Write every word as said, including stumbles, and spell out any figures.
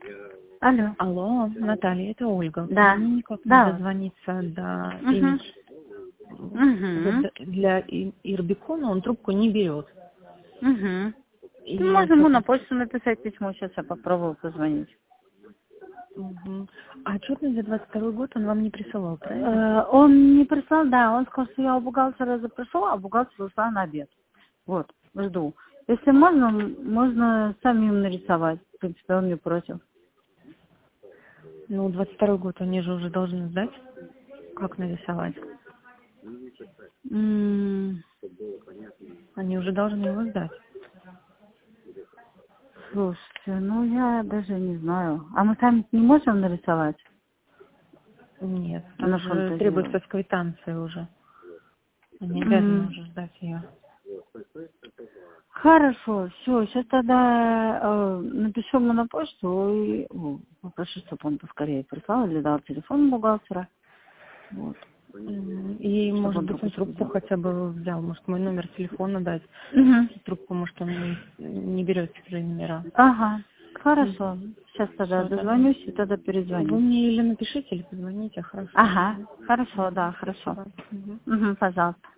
Алло. Алло, Наталья, это Ольга. Да. Мне никак не Да. дозвониться до Угу. имени. Угу. Для И- Ирбикона он трубку не берет. Угу. И Ну, можно ему на почту написать письмо, сейчас я попробую позвонить. Мгм. А отчетность за двадцать второй год он вам не присылал, правильно? Э, Он не прислал, да, он сказал, что я у бухгалтера запрошу, а бухгалтер ушла на обед. Вот, жду. Если можно, м- можно самим нарисовать. В принципе, он не против. Ну, двадцать второй год они же уже должны сдать. Как нарисовать? М, Они уже должны его сдать. Слушайте, ну я даже не знаю. А мы сами не можем нарисовать? Нет, А тут на же требуется фантазировать? с квитанцией уже. Они обязаны М, уже сдать ее. Хорошо, все, сейчас тогда э, напишу ему на почту и о, попрошу, чтобы он поскорее прислал или дал телефон бухгалтера. Вот, М, И, чтобы может он быть, он трубочку трубку взял. хотя бы взял. Может, мой номер телефона дать. Угу. Трубку, может, он не, не берет чужие номера. Ага, хорошо. Сейчас тогда Все, тогда. дозвонюсь и тогда Вы перезвоню. мне или напишите, или позвоните, хорошо. Ага, хорошо, да, хорошо. Спасибо. Мгм. Угу, пожалуйста.